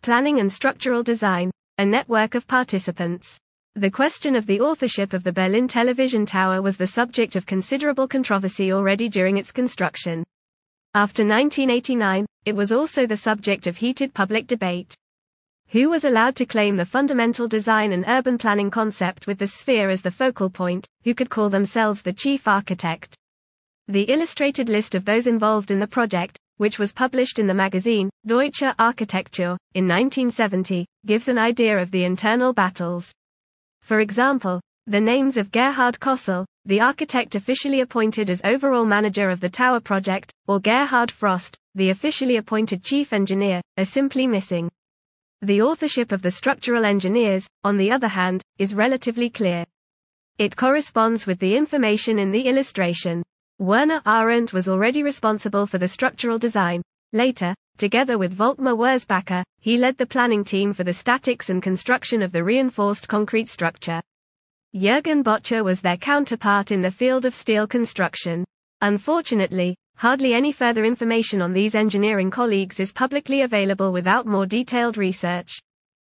Planning and Structural Design, a network of participants. The question of the authorship of the Berlin Television Tower was the subject of considerable controversy already during its construction. After 1989, it was also the subject of heated public debate. Who was allowed to claim the fundamental design and urban planning concept with the sphere as the focal point, who could call themselves the chief architect? The illustrated list of those involved in the project, which was published in the magazine, Deutsche Architektur, in 1970, gives an idea of the internal battles. For example, the names of Gerhard Kossel, the architect officially appointed as overall manager of the tower project, or Gerhard Frost, the officially appointed chief engineer, are simply missing. The authorship of the structural engineers, on the other hand, is relatively clear. It corresponds with the information in the illustration. Werner Arendt was already responsible for the structural design. Later, together with Volkmar Wurzbacher, he led the planning team for the statics and construction of the reinforced concrete structure. Jürgen Bottcher was their counterpart in the field of steel construction. Unfortunately, hardly any further information on these engineering colleagues is publicly available without more detailed research.